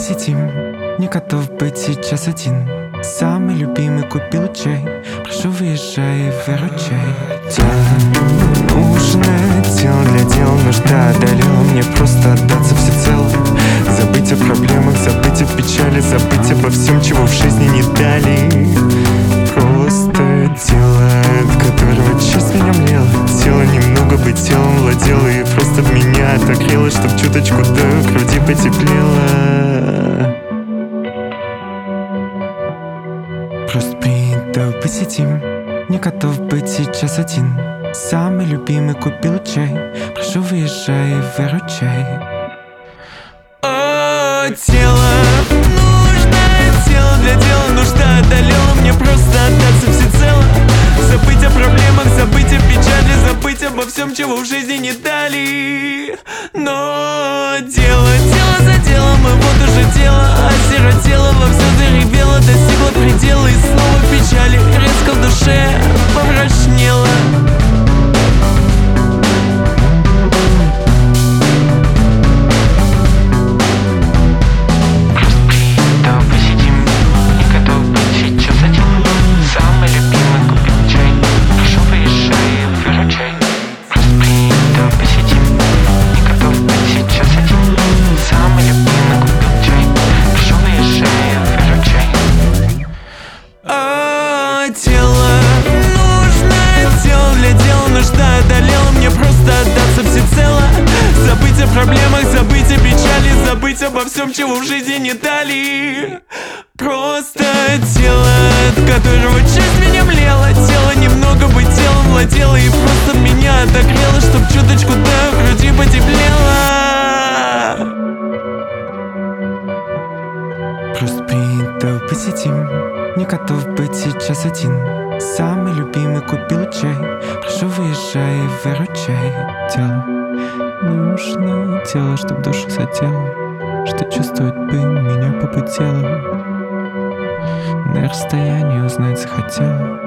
посетим. Не готов быть сейчас один. Самый любимый купил чай. Прошу, выезжай, выручай. Тело нужно, тело для дела, нужда одолела. Мне просто отдаться всецело. Забыть о проблемах, забыть о печали, забыть обо всем, чего в жизни не дали. Просто тело, от которого часть меня млела. Тело немного бы телом владело и просто в меня отогрело, чтоб чуточку до груди потеплело. Просто приду, посетим. Не готов быть сейчас один. Самый любимый купил чай. Прошу, выезжай, выручай. О, тело нужное, тело для дела, нужда одолела. Мне просто отдаться всецело. Забыть о проблемах, забыть о печали, забыть обо всем, чего в жизни не дали. Но дело за делом, и вот уже дело осиротело, во все заревело, достигло предела, и снова печали резко в душе помрачнело. Тело нужное, тело для дела, нужда одолела. Мне просто отдаться всецело. Забыть о проблемах, забыть о печали, забыть обо всем, чего в жизни не дали. Просто тело, от которого часть меня млела. Тело немного бы телом владело и просто меня отогрело, чтоб чуточку до груди потеплело. Просто приду, посетим. Не готов быть сейчас один. Самый любимый купил чай. Прошу, выезжай, выручай. Тело нужно, тело, чтоб душу задело, что чувствовать бы меня побудело. На расстоянии узнать захотела.